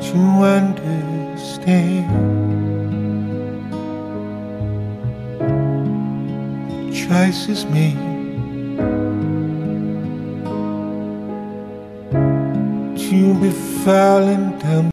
to understand. The choice is made to be falling down.